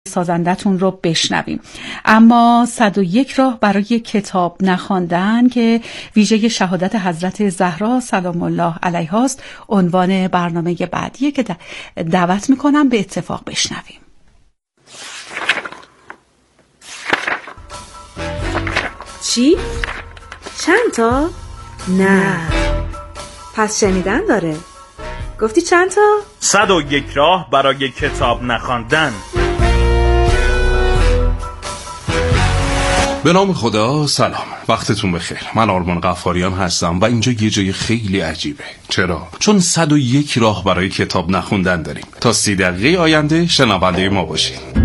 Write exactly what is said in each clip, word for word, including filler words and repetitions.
سازندتون رو بشنویم. اما صد و یک راه برای کتاب نخواندن که ویژه شهادت حضرت زهرا سلام الله علیها است عنوان برنامه بعدیه که دعوت میکنم به اتفاق بشنویم. چی؟ چند تا؟ نه. پس شنیدن داره. گفتی چند تا؟ صد و یک راه برای کتاب نخواندن. به نام خدا. سلام، وقتتون بخیر. من آرمان غفاریان هستم و اینجا یه جای خیلی عجیبه. چرا؟ چون صد و یک راه برای کتاب نخوندن داریم. تا سی دقیقه آینده شنونده ما باشید.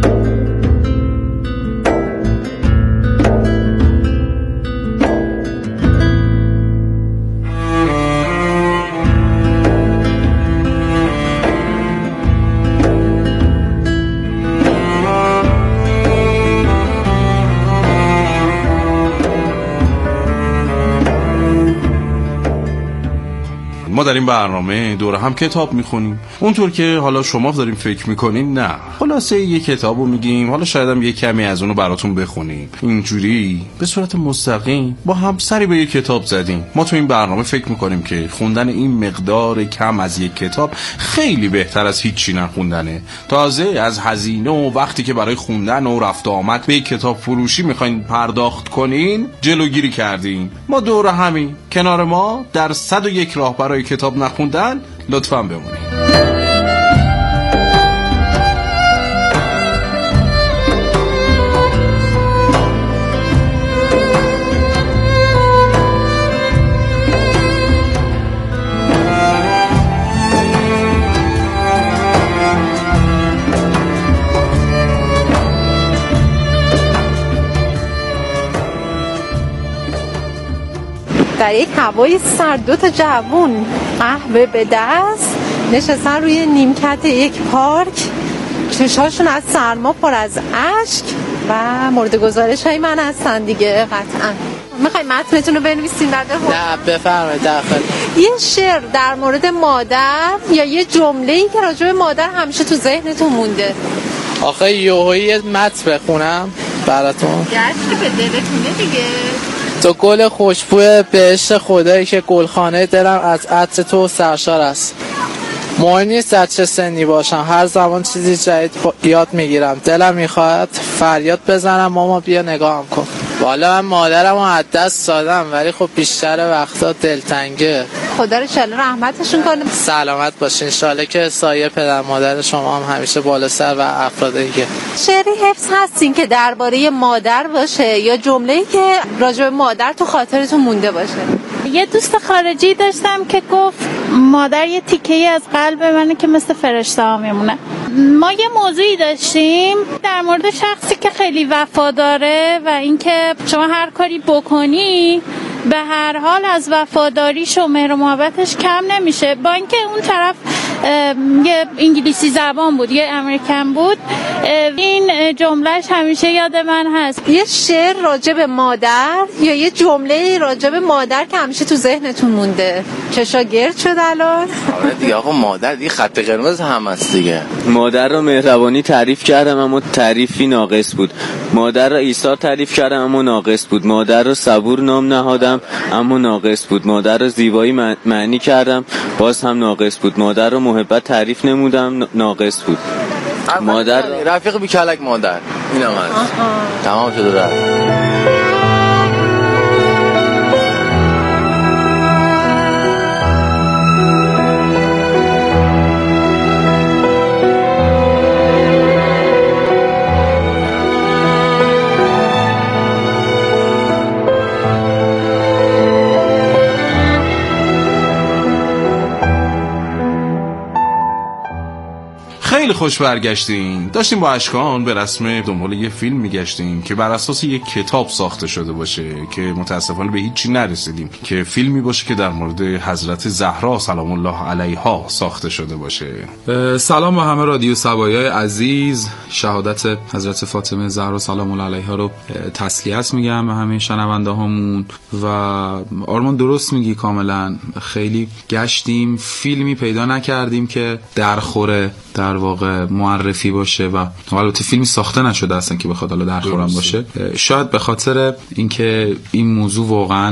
ما در این برنامه دور هم کتاب میخونیم، اونطور که حالا شما داریم فکر میکنین نه. خلاصه یه کتابو میگیم، حالا شاید هم یه کمی از اونو براتون بخونیم. اینجوری به صورت مستقیم با هم سری به یه کتاب زدیم. ما تو این برنامه فکر میکنیم که خوندن این مقدار کم از یک کتاب خیلی بهتر از هیچی نخوندنه. تازه از هزینه و وقتی که برای خوندن و رفت و آمد به کتاب فروشی میخواین پرداخت کنین جلوگیری کردیم. ما دور همین کنار ما در صد و یک راه برای کتاب نخوندن لطفاً بمونید. در یک هوای سرد دو تا جوون قهوه به دست نشستن روی نیمکت یک پارک، چشاشون از سرما پر از اشک و مورد گزارش های من هستن دیگه. قطعا میخوایی متنتون رو بنویسین بعد؟ نه بفرمایید. داخل یه شعر در مورد مادر یا یه جمله‌ای که راجع به مادر همیشه تو ذهنتون مونده. آخه یوهایی متن بخونم براتون؟ گرچه که به دلتونه دیگه. تو گل خوشبو بهشت خدایی که گلخانه دلم از عطر تو سرشار است. مهم نیست از چه سنی باشم، هر زمان چیزی جدید یاد میگیرم. دلم میخواد فریاد بزنم ماما بیا نگاهم کن. والا من مادرم رو از دست دادم ولی خب بیشتر وقتا دلتنگه. خدا رو انشالله رحمتشون کنه. سلامت باشین. انشالله که سایه پدر مادر شما هم همیشه بالا سر و افراد دیگه. شعری حفظ هستین که درباره مادر باشه یا جمله‌ای که راجع به مادر تو خاطرتون مونده باشه؟ یه دوست خارجی داشتم که گفت مادر یه تیکه‌ای از قلب منه که مثل فرشته ها میمونه. ما یه موضوعی داشتیم در مورد شخصی که خیلی وفاداره و اینکه شما هر کاری بکنی به هر حال از وفاداریش و مهر و محبتش کم نمیشه، با اینکه اون طرف یه انگلیسی زبان بود، یه امریکن بود. این جملهش همیشه یاد من هست. یه شعر راجع به مادر یا یه جمله راجع به مادر که همیشه تو ذهنتون مونده. چشا گرد شد الان؟ آره دیگه آقا، مادر دیگه خط قرمز هم هست دیگه. مادر رو مهربانی تعریف کردم اما تعریفی ناقص بود. مادر رو ایثار تعریف کردم اما ناقص بود. مادر رو صبور نام نهادم اما ناقص بود. مادر رو زیبایی معنی کردم باز هم ناقص بود. مادر رو محبت تعریف نمودم ناقص بود. مادر رفیق بیکلک مادر این هم هست. تمام شد رفت. خیلی خوش برگشتیم. داشتیم با اشکان به رسم دنبال یه فیلم میگشتیم که بر اساس یک کتاب ساخته شده باشه که متاسفانه به هیچی نرسیدیم، که فیلمی باشه که در مورد حضرت زهرا سلام الله علیها ساخته شده باشه. سلام به همه رادیو سبایای عزیز. شهادت حضرت فاطمه زهرا سلام الله علیها رو تسلیت میگم به همه شنونده هامون. و آرمان درست میگی کاملا، خیلی گشتیم فیلمی پیدا نکردیم که درخوره در واقع واقع معرفی باشه و البته فیلمی ساخته نشده اصلا که بخواد حالا درخورم باشه. شاید به خاطر اینکه این موضوع واقعا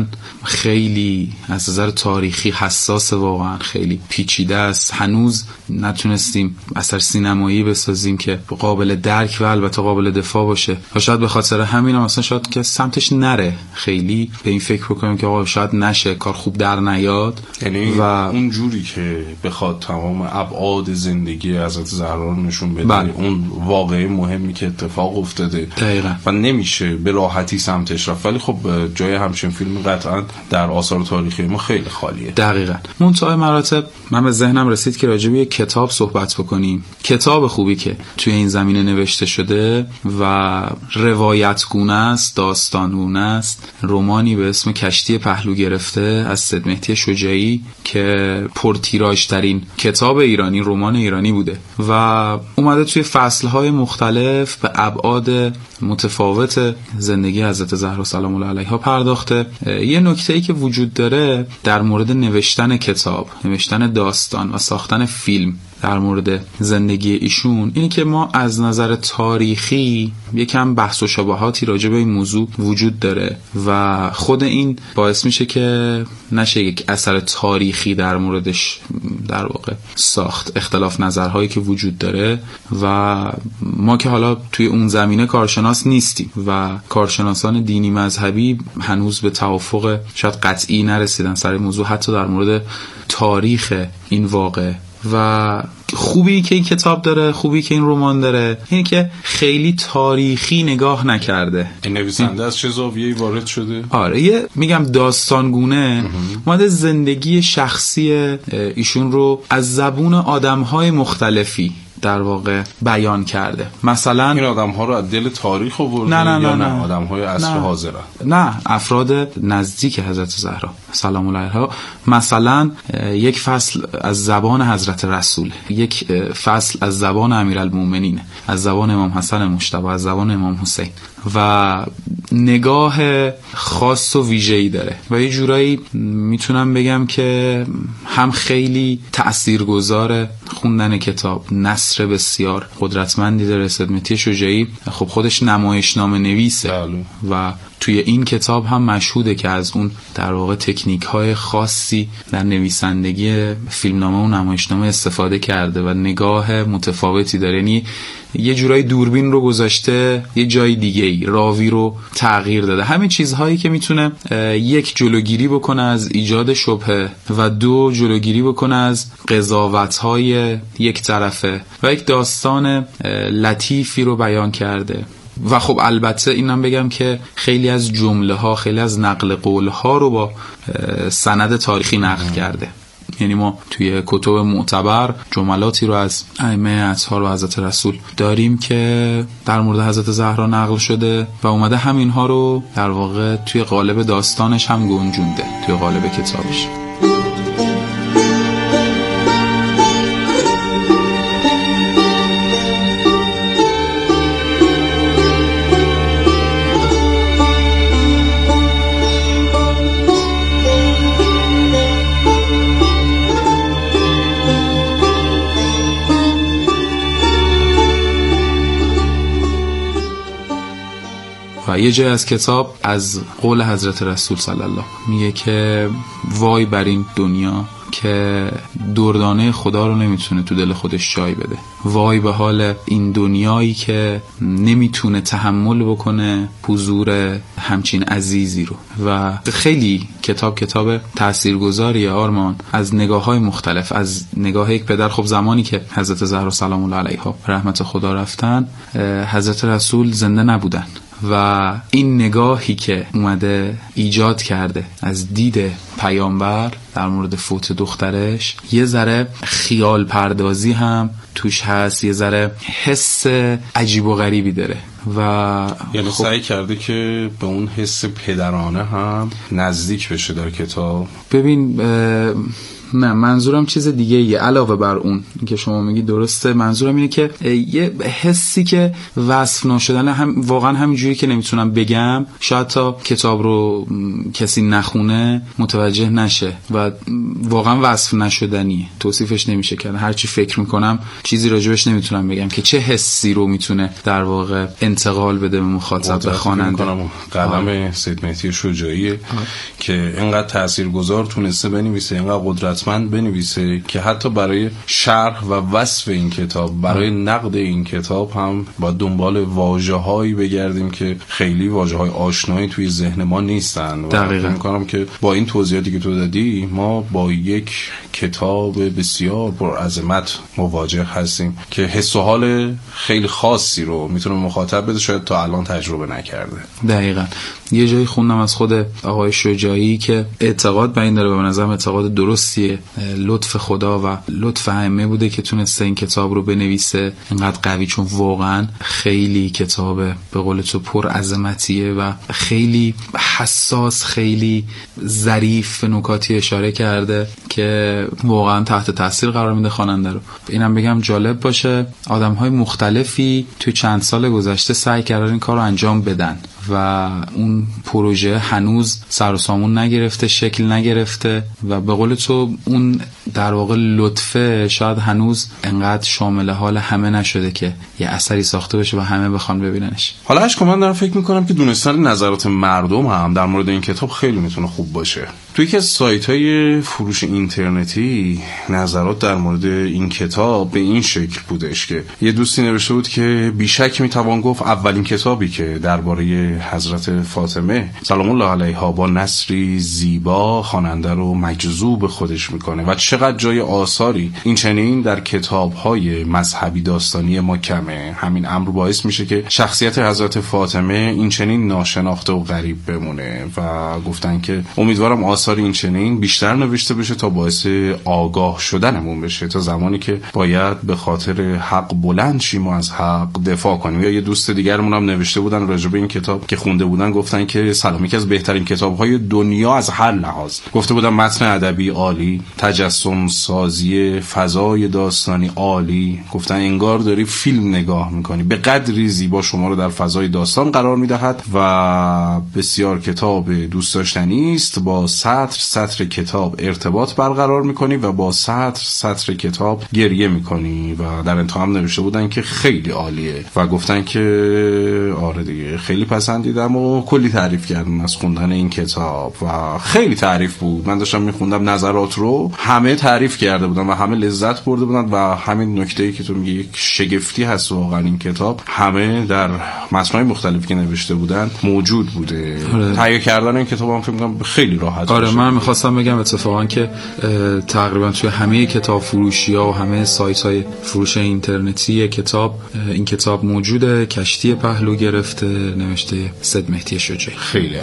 خیلی از نظر تاریخی حساس، واقعا خیلی پیچیده است، هنوز نتونستیم اثر سینمایی بسازیم که قابل درک و البته قابل دفاع باشه و شاید به خاطر همین هم اصلا شاید که سمتش نره، خیلی به این فکر بکنیم که آقا شاید نشه، کار خوب در نیاد. یعنی و اون جوری که بخواد تمام ابعاد زندگی حضرت زهرا نشون بده، بله. اون واقعی مهمی که اتفاق افتاده دقیقاً و نمیشه به راحتی سمتش رفت، ولی خب جای همچین فیلم قطعا در آثار تاریخی ما خیلی خالیه. دقیقاً. منتهای مراتب من به ذهنم رسید که راجع به یک کتاب صحبت بکنیم، کتاب خوبی که توی این زمینه نوشته شده و روایتگونه است، داستانگونه است، رمانی به اسم کشتی پهلو گرفته از سید مهدی شجاعی که پرتیراژ ترین کتاب ایرانی، رمان ایرانی بوده و اومده توی فصلهای مختلف به ابعاد متفاوت زندگی حضرت زهرا سلام الله علیها پرداخته. یه نکته‌ای که وجود داره در مورد نوشتن کتاب، نوشتن داستان و ساختن فیلم در مورد زندگی ایشون اینه که ما از نظر تاریخی یکم بحث و شباهاتی راجع به این موضوع وجود داره و خود این باعث میشه که نشه یک اثر تاریخی در موردش در واقع ساخت. اختلاف نظرهایی که وجود داره و ما که حالا توی اون زمینه کارشناس نیستیم و کارشناسان دینی مذهبی هنوز به توافق شاید قطعی نرسیدن سر موضوع، حتی در مورد تاریخ این واقعه. و خوبی که این کتاب داره، خوبی که این رمان داره اینه که خیلی تاریخی نگاه نکرده. این نویسنده از چه زاویه‌ای وارد شده؟ آره یه میگم داستانگونه اومده زندگی شخصی ایشون رو از زبون آدم‌های مختلفی در واقع بیان کرده. مثلا این آدم‌ها رو از دل تاریخ آورده نه نه یا نه, نه, نه. آدم‌های عصر حاضرن؟ نه، افراد نزدیک حضرت زهرا سلام الله علیها. مثلا یک فصل از زبان حضرت رسول، یک فصل از زبان امیرالمومنین، از زبان امام حسن مجتبی، از زبان امام حسین و نگاه خاص و ویژه‌ای داره و یه جورایی میتونم بگم که هم خیلی تاثیرگذار خوندن کتاب، نثر بسیار قدرتمندی داره. سید مهدی شجاعی خب خودش نمایشنامه نویسه بله. و توی این کتاب هم مشهوده که از اون در واقع تکنیک های خاصی در نویسندگی فیلمنامه و نمایشنامه استفاده کرده و نگاه متفاوتی داره. یعنی یه جورایی دوربین رو گذاشته یه جای دیگه ای، راوی رو تغییر داده. همین چیزهایی که میتونه یک جلوگیری بکنه از ایجاد شبهه و دو جلوگیری بکنه از قضاوت‌های یک طرفه و یک داستان لطیفی رو بیان کرده. و خب البته اینم بگم که خیلی از جمله ها، خیلی از نقل قول ها رو با سند تاریخی نقل کرده. یعنی ما توی کتب معتبر جملاتی رو از ائمه اطهار و حضرت رسول داریم که در مورد حضرت زهرا نقل شده و اومده همینها رو در واقع توی قالب داستانش هم گنجونده، توی قالب کتابش. و یه جای از کتاب از قول حضرت رسول صلی الله میگه که وای بر این دنیا که دردانه خدا رو نمیتونه تو دل خودش جای بده، وای به حال این دنیایی که نمیتونه تحمل بکنه حضور همچین عزیزی رو. و خیلی کتاب کتاب تاثیرگذاریه آرمان، از نگاه‌های مختلف. از نگاه یک پدر، خب زمانی که حضرت زهرا سلام الله علیها رحمت خدا رفتن حضرت رسول زنده نبودن و این نگاهی که اومده ایجاد کرده از دید پیامبر در مورد فوت دخترش، یه ذره خیال پردازی هم توش هست، یه ذره حس عجیب و غریبی داره و یعنی خب سعی کرده که به اون حس پدرانه هم نزدیک بشه در کتاب. ببین نه منظورم چیز دیگه ایه علاوه بر اون که شما میگی درسته. منظورم اینه که یه حسی که وصف نشدن هم واقعا همینجوری که نمیتونم بگم، شاید تا کتاب رو کسی نخونه متوجه نشه و واقعا وصف نشدنیه، توصیفش نمیشه کرد. هر چی فکر میکنم چیزی راجبش نمیتونم بگم که چه حسی رو میتونه در واقع انتقال بده به مخاطب، به خواننده. قلم سید مهدی شجاعی که اینقدر تاثیرگذار تونسته بنویسه، اینقدر قدرتمند بنویسه که حتی برای شرح و وصف این کتاب، برای نقد این کتاب هم با دنبال واژه‌هایی بگردیم که خیلی واژه‌های آشنایی توی ذهن ما نیستن. و فکر می‌کنم که با این توضیحاتی که تو دادی ما با یک کتاب بسیار پرعظمت مواجه هستیم که حس و حال خیلی خاصی رو میتونه مخاطب بده، شاید تا الان تجربه نکرده. دقیقاً. یه جایی خوندم از خود آقای شجاعی که اعتقاد به این داره، به نظرم اعتقاد درستیه، لطف خدا و لطف ائمه بوده که تونسته این کتاب رو بنویسه اینقدر قوی، چون واقعا خیلی کتاب به قول تو پر عظمتیه و خیلی حساس، خیلی ظریف به نکاتی اشاره کرده که واقعا تحت تاثیر قرار میده خواننده رو. اینم بگم جالب باشه، آدم‌های مختلفی توی چند سال گذشته سعی کردن این کار رو انجام بدن و اون پروژه هنوز سر و سامون نگرفته، شکل نگرفته و به قول تو اون در واقع لطفه شاید هنوز انقدر شامل حال همه نشده که یه اثری ساخته بشه و همه بخوان ببیننش. حالا اشکا من دارم فکر میکنم که دونستن نظرات مردم هم در مورد این کتاب خیلی میتونه خوب باشه. توی یکی از سایت‌های فروش اینترنتی نظرات در مورد این کتاب به این شکل بودش که یه دوستی نوشته بود که بیشک میتوان گفت اولین کتابی که درباره حضرت فاطمه سلام الله علیها با نثری زیبا خواننده رو مجذوب خودش میکنه و چقدر جای آثاری این چنین در کتاب‌های مذهبی داستانی ما کمه. همین امر باعث میشه که شخصیت حضرت فاطمه این چنین ناشناخته و غریب بمونه و گفتن که امیدوارم آثار این چنین بیشتر نوشته بشه تا باعث آگاه شدنمون بشه، تا زمانی که باید به خاطر حق بلند شیم و از حق دفاع کنیم. یا یه دوست دیگرمون هم نوشته بودن راجع به این کتاب که خونده بودن، گفتن که سلام، یکی از بهترین کتاب‌های دنیا از هر لحاظ. گفته بودن متن ادبی عالی، تجسم سازی فضای داستانی عالی، گفتن انگار داری فیلم نگاه میکنی، به قدری زیبا شما رو در فضای داستان قرار میدهد و بسیار کتاب دوست داشتنی است. با سطر سطر کتاب ارتباط برقرار میکنی و با سطر سطر کتاب گریه میکنی و در انتها هم نوشته بودن که خیلی عالیه و گفتن که آره دیگه خیلی پسندیدم و کلی تعریف کردم از خوندن این کتاب و خیلی تعریف بود. من داشتم میخوندم نظرات رو، همه تعریف کرده بودن و همه لذت برده بودن و همین نکته‌ای که تو میگی یک شگفتی هست واقعا این کتاب، همه در متن‌های مختلفی که نوشته بودن موجود بوده. آره. تهیه کردن این کتاب هم فکر می‌کنم خیلی راحت. آره من می‌خواستم بگم اتفاقا که تقریبا توی همه کتاب فروشی‌ها و همه سایت‌های فروش اینترنتی کتاب این کتاب موجوده. کشتی پهلو گرفته، نوشته سید مهدی شجاعی. خیلی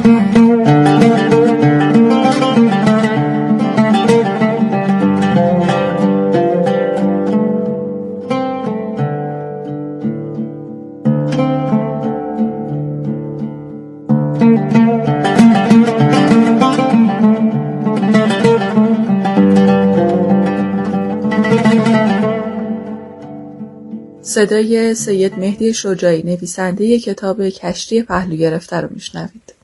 صدای سید مهدی شجاعی نویسنده کتاب کشتی پهلو گرفته رو میشنوید.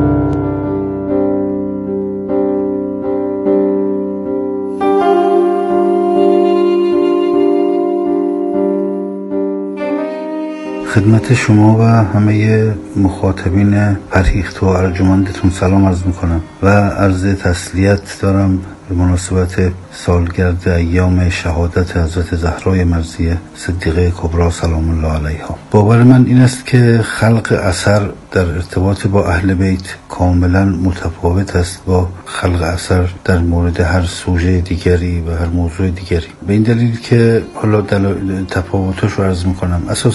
خدمت شما و همه مخاطبین فرهیخت و ارجمندتون سلام عرض میکنم و عرض تسلیت دارم به مناسبت سالگرد ایام شهادت حضرت زهرای مرضیه صدیقه کبری سلام الله علیها. باور من این است که خلق اثر در ارتباط با اهل بیت کاملا متفاوت است با خلق اثر در مورد هر سوژه دیگری و هر موضوع دیگری. به این دلیل که حالا تفاوتش رو عرض میکنم. اساساً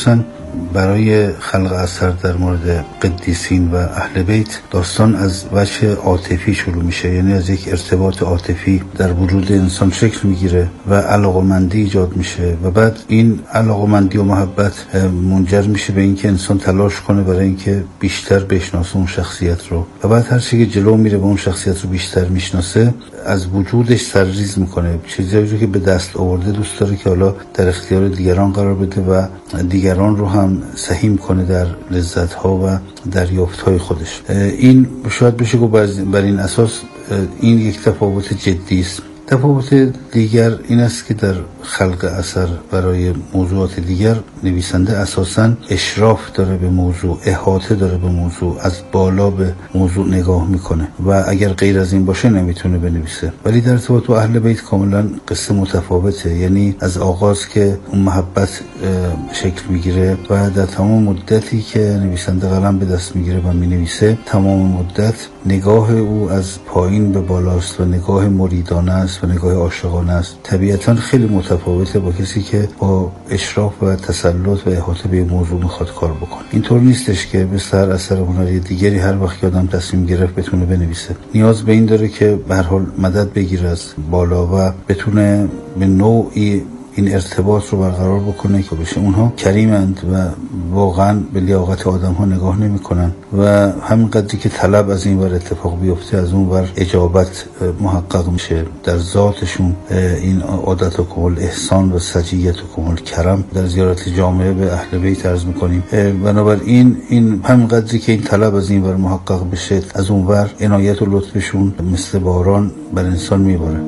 برای خلق اثر در مورد قدیسین و اهل بیت داستان از وجه عاطفی شروع میشه، یعنی از یک ارتباط عاطفی در وجود انسان شکل میگیره و علاقمندی ایجاد میشه و بعد این علاقمندی و محبت منجر میشه به اینکه انسان تلاش کنه برای اینکه بیشتر بشناسه اون شخصیت رو و بعد هر چیزی که جلو میره و اون شخصیت رو بیشتر میشناسه از وجودش سرریز میکنه، چیزی که به دست آورده دوست داره که حالا در اختیار دیگران قرار بده و دیگران رو هم سهیم کنه در لذت‌ها و دریافت‌های خودش. این شاید بشه گفت بر این اساس این یک تفاوت جدی است. تفاوت دیگر این است که در خلق اثر برای موضوعات دیگر نویسنده اساساً اشراف داره به موضوع، احاطه داره به موضوع، از بالا به موضوع نگاه میکنه و اگر غیر از این باشه نمیتونه بنویسه. ولی در ارتباط با اهل بیت کاملا قصه متفاوته، یعنی از آغاز که اون محبت شکل میگیره و در تمام مدتی که نویسنده قلم به دست میگیره و مینویسه تمام مدت نگاه او از پایین به بالاست و نگاه مریدانه است و نگاه عاشقانه است. طبیعتاً خیلی متفاوته با کسی که با اشراف و تسلط و احاطه به موضوع میخواد کار بکنه. اینطور نیستش که مثل هر اثر هنری دیگری هر وقت آدم تصمیم گرفت بتونه بنویسه. نیاز به این داره که به هر حال مدد بگیره از بالا و بتونه به نوعی این ارتباط رو برقرار بکنه که بشه. اونها کریمند و واقعا به لیاقت آدم ها نگاه نمی کنن و همین قدری که طلب از این ور اتفاق بیفته از اون ور اجابت محقق میشه در ذاتشون. این عادت و کمال احسان و سجیت و کمال کرم در زیارت جامعه به اهل بیت عرض میکنیم. بنابراین این همین قدری که این طلب از این ور محقق بشه از اون ور عنایت و لطفشون مثل باران بر انسان میباره.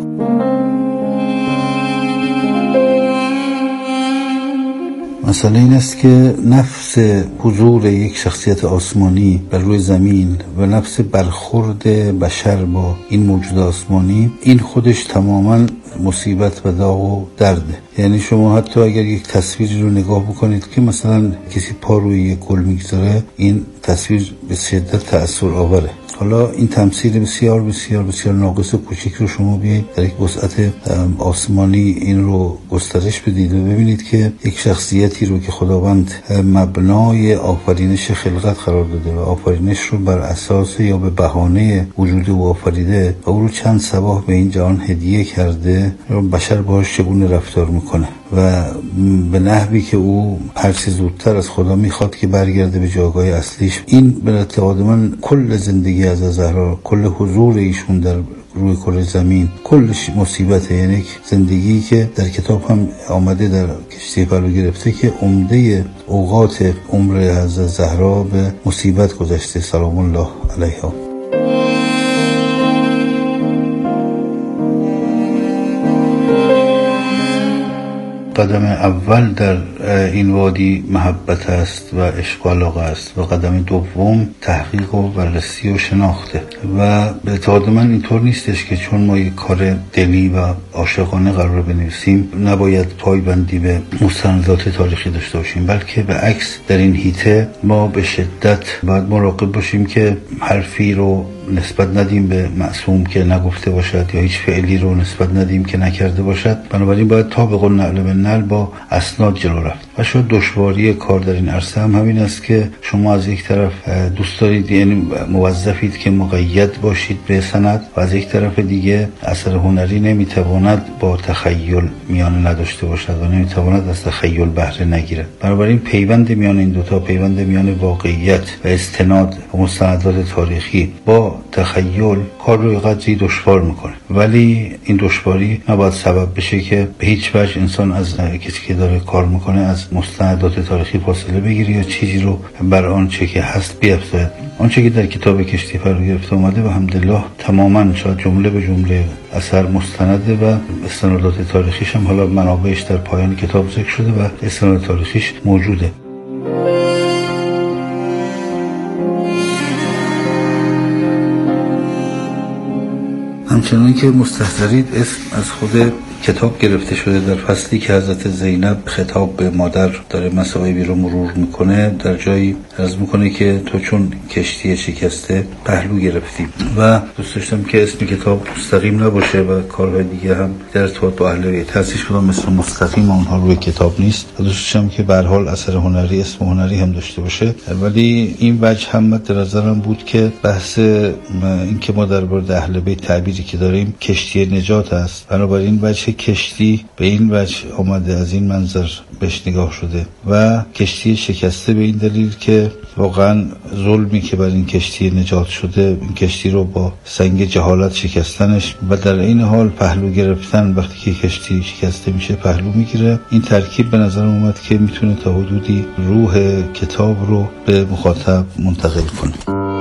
مسئله این است که نفس حضور یک شخصیت آسمانی بر روی زمین و نفس برخورد بشر با این موجود آسمانی این خودش تماما مصیبت و داغ و درده. یعنی شما حتی اگر یک تصویری رو نگاه بکنید که مثلا کسی پا روی یک گل میگذاره این تصویر به شدت تأثیر آوره. حالا این تمثیل بسیار بسیار بسیار ناقص و کوچک رو شما بیایید در یک وسعت آسمانی این رو گسترش بدید و ببینید که یک شخصیتی رو که خداوند مبنای آفرینش خلقت قرار داده و آفرینش رو بر اساس یا به بهانه وجود او آفریده و او رو چند صباح به این جهان هدیه کرده، بشر باهاش چگونه رفتار میکنه و به نحوی که او هر چه زودتر از خدا میخواد که برگرده به جایگاه اصلیش. این به اعتقاد من کل زندگی از زهرا، کل حضور ایشون در روی کره زمین کلش مصیبته. یعنی زندگی که در کتاب هم آمده در کشتی پلو گرفته که عمده اوقات عمر حضرت زهرا به مصیبت گذشته سلام الله علیها. قدم اول در این وادی محبت است و عشق و علاقه است و قدم دوم تحقیق و بررسی و شناخته. و به اعتقاد من اینطور نیستش که چون ما یک کار دلی و عاشقانه قرار بنویسیم نباید پایبندی به مستندات تاریخی داشته باشیم، بلکه به عکس در این حیطه ما به شدت باید مراقب باشیم که حرفی رو نسبت ندیم به معصوم که نگفته باشد یا هیچ فعلی رو نسبت ندیم که نکرده باشد. بنابراین باید تا به قول نعل به نعل با اسناد جلو رفت. و شاید دشواری کار در این عرصه هم همین است که شما از یک طرف دوست دارید، یعنی موظفید که مقید باشید به سند و از یک طرف دیگه اثر هنری نمیتواند با تخیل میانه نداشته باشد و نمیتواند از تخیل بهره نگیره. بنابراین پیوند میان این دوتا، پیوند میان واقعیت و استناد و مستندات تاریخی با تخیل کار رو قدری دشوار میکنه، ولی این دشواری نباید سبب بشه که به هیچ وجه انسان از کسی که داره کار میکنه از مستندات تاریخی فاصله بگیره یا چیزی رو بر آنچه که هست بیفزاید. آنچه که در کتاب کشتی پلو گرفته اومده و الحمدلله تماما شاید جمله به جمله اثر مستنده و استنادات تاریخیش هم حالا منابعش در پایان کتاب ذکر شده و استناد تاریخیش موجوده. همچنان که مستحضرید اسم از خود کتاب گرفته شده در فصلی که حضرت زینب خطاب به مادر داره مصائبی رو مرور میکنه، در جایی عرض میکنه که تو چون کشتی شکسته پهلو گرفتی. و دوست داشتم که اسم کتاب مستقیم نباشه و کارهای دیگه هم در ارتباط با اهل بیت هستش کدام مثل مستقیم اونها روی کتاب نیست. دوست داشتم که به هر حال اثر هنری، اسم هنری هم داشته باشه. ولی این وجه هم مد نظرم بود که بحث این که ما درباره اهل بیت تعبیری که داریم کشتی نجات است، بنابراین وجه کشتی به این وجه آمده، از این منظر بهش نگاه شده و کشتی شکسته به این دلیل که واقعا ظلمی که بر این کشتی نجات شده، این کشتی رو با سنگ جهالت شکستنش و در این حال پهلو گرفتن، وقتی که کشتی شکسته میشه پهلو میگیره، این ترکیب به نظر اومد که میتونه تا حدودی روح کتاب رو به مخاطب منتقل کنه.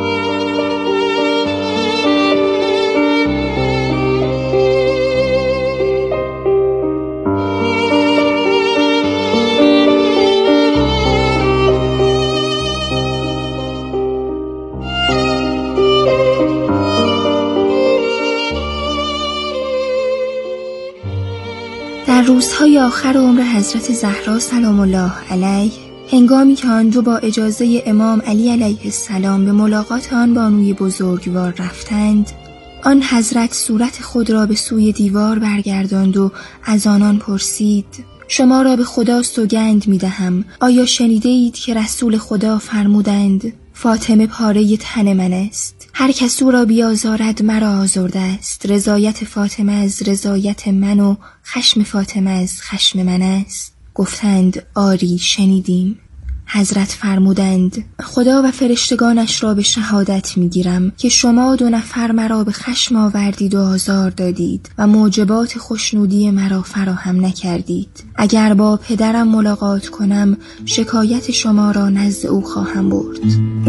در روزهای آخر عمر حضرت زهرا سلام الله علیه، هنگامی که آن دو با اجازه امام علی علیه السلام به ملاقات آن بانوی بزرگوار رفتند، آن حضرت صورت خود را به سوی دیوار برگرداند و از آنان پرسید: شما را به خدا سوگند می دهم، آیا شنیده اید که رسول خدا فرمودند فاطمه پاره تن من است، هر کس او را بیازارد مرا آزرده است، رضایت فاطمه از رضایت من و خشم فاطمه از خشم من است؟ گفتند آری شنیدیم. حضرت فرمودند خدا و فرشتگانش را به شهادت میگیرم که شما دو نفر مرا به خشم آوردید و آزار دادید و موجبات خوشنودی مرا فراهم نکردید. اگر با پدرم ملاقات کنم شکایت شما را نزد او خواهم برد.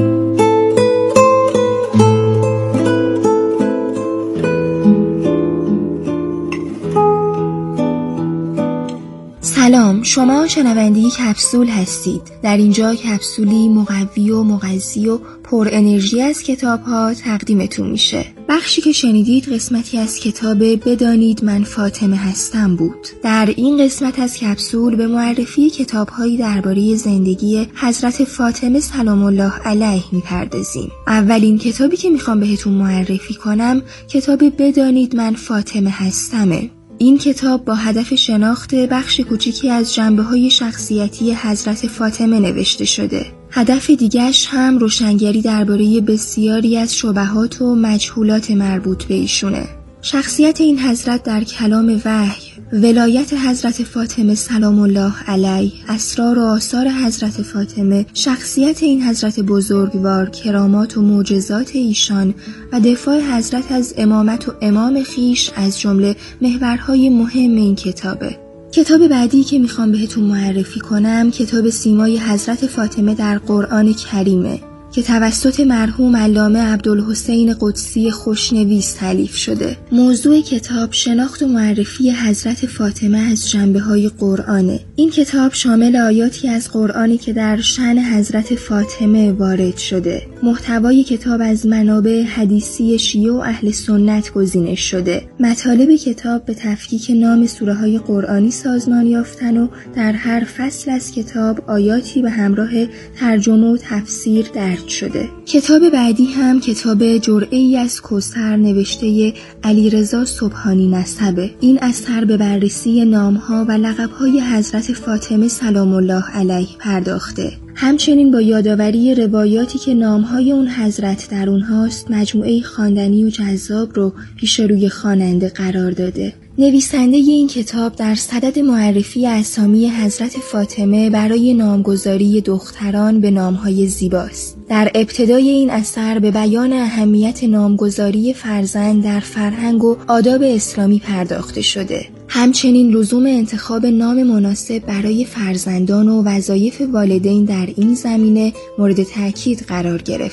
سلام، شما شنونده کپسول هستید. در اینجا کپسولی مقوی و مغذی و پر انرژی از کتاب ها تقدیمتون میشه. بخشی که شنیدید قسمتی از کتاب بدانید من فاطمه هستم بود. در این قسمت از کپسول به معرفی کتاب هایی درباره زندگی حضرت فاطمه سلام الله علیه میپردازیم. اولین کتابی که میخوام بهتون معرفی کنم کتاب بدانید من فاطمه هستمه. این کتاب با هدف شناخت بخش کوچیکی از جنبه‌های شخصیتی حضرت فاطمه نوشته شده. هدف دیگرش هم روشنگری درباره بسیاری از شبهات و مجهولات مربوط به ایشونه. شخصیت این حضرت در کلام وحی، ولایت حضرت فاطمه سلام الله علیه، اسرار و آثار حضرت فاطمه، شخصیت این حضرت بزرگوار، کرامات و معجزات ایشان و دفاع حضرت از امامت و امام خیش از جمله محورهای مهم این کتابه. کتاب بعدی که میخوام بهتون معرفی کنم کتاب سیمای حضرت فاطمه در قرآن کریمه که توسط مرحوم علامه عبدالحسین قدسی خوشنویس تالیف شده. موضوع کتاب شناخت و معرفی حضرت فاطمه از جنبه‌های قرآنه. این کتاب شامل آیاتی از قرآنی که در شأن حضرت فاطمه وارد شده. محتوای کتاب از منابع حدیثی شیعه و اهل سنت گزینش شده. مطالب کتاب به تفکیک نام سوره‌های قرآنی سازمان یافتن و در هر فصل از کتاب آیاتی به همراه ترجمه و تفسیر در شده. کتاب بعدی هم کتاب جرعه‌ای از کوثر نوشته علیرضا سبحانی نسبه. این اثر به بررسی نامها و لقب‌های حضرت فاطمه سلام الله علیه پرداخته. همچنین با یادآوری روایاتی که نامهای اون حضرت در اونهاست مجموعه خواندنی و جذاب رو پیش روی خواننده قرار داده. نویسنده این کتاب در صدد معرفی اسامی حضرت فاطمه برای نامگذاری دختران به نامهای زیباست. در ابتدای این اثر به بیان اهمیت نامگذاری فرزند در فرهنگ و آداب اسلامی پرداخته شده. همچنین لزوم انتخاب نام مناسب برای فرزندان و وظایف والدین در این زمینه مورد تاکید قرار گرفته.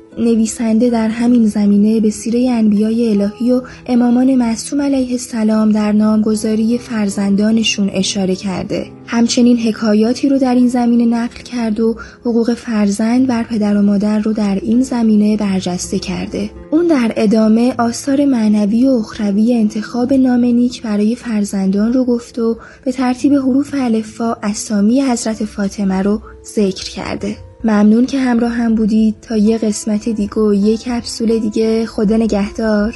نویسنده در همین زمینه به سیره انبیای الهی و امامان معصوم علیه السلام در نامگذاری فرزندانشون اشاره کرده. همچنین حکایاتی رو در این زمینه نقل کرد و حقوق فرزند بر پدر و مادر رو در این زمینه برجسته کرده. اون در ادامه آثار معنوی و اخروی انتخاب نام نیک برای فرزندان رو گفت و به ترتیب حروف الفبا اسامی حضرت فاطمه رو ذکر کرده. ممنون که همراه هم بودید. تا یه قسمت دیگه و یه کپسول دیگه، خدا نگهدار.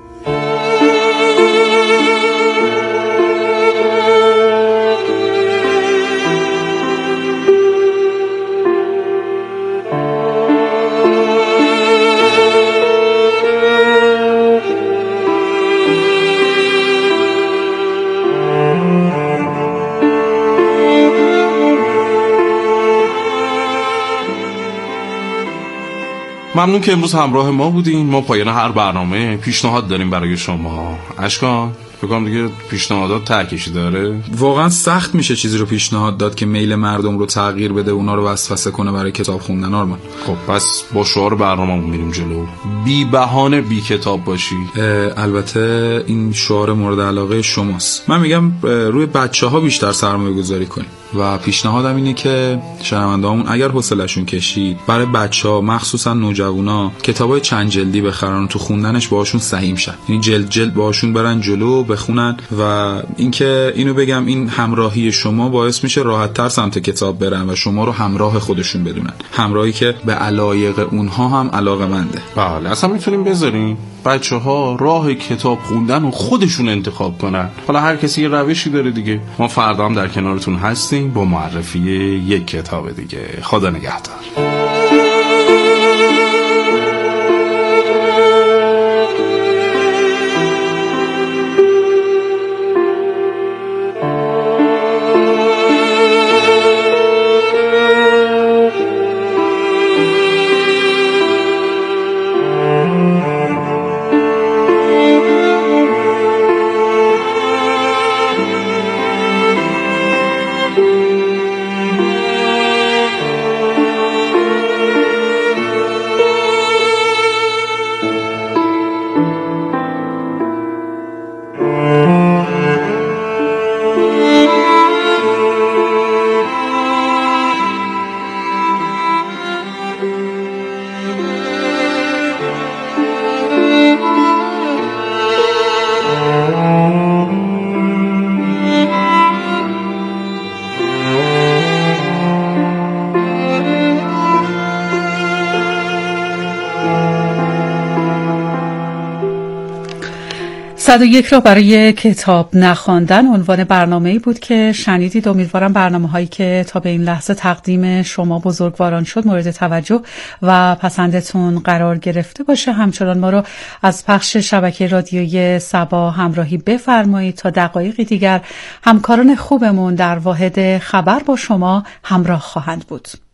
ممنون که امروز همراه ما بودین. ما پایان هر برنامه پیشنهاد داریم برای شما. اشکان بگم دیگه پیشنهادات ترکشی داره. واقعا سخت میشه چیزی رو پیشنهاد داد که میل مردم رو تغییر بده، اونا رو وسوسه کنه برای کتاب خوندن. آرمان خب پس با شعار برنامه‌مون میریم جلو. بی بهانه بی کتاب باشی. البته این شعار مورد علاقه شماست. من میگم روی بچه‌ها بیشتر سرمایه گذاری کنیم و پیشنهادم اینه که شنوندهامون اگر حوصله‌شون کشید برای بچه‌ها مخصوصا نوجوانا کتابای چند جلدی بخرن و تو خوندنش باهاشون سهیم شن، یعنی جلد جلد باهاشون برن جلو بخونن. و اینکه اینو بگم این همراهی شما باعث میشه راحت‌تر سمت کتاب برن و شما رو همراه خودشون بدونن، همراهی که به علایق اونها هم علاقه‌منده. بله اصلا میتونیم بذاریم بچه‌ها راه کتاب خوندن رو خودشون انتخاب کنن. حالا هر کسی یه روشی داره دیگه. ما فردا هم در کنارتون هستیم با معرفی یک کتاب دیگه. خدا نگهدار. صد و یک راه برای کتاب نخواندن عنوان برنامه‌ای بود که شنیدید. امیدوارم برنامه‌هایی که تا به این لحظه تقدیم شما بزرگواران شد مورد توجه و پسندتون قرار گرفته باشه. همچنان ما رو از پخش شبکه رادیویی صبا همراهی بفرمایید. تا دقایقی دیگر همکاران خوبمون در واحد خبر با شما همراه خواهند بود.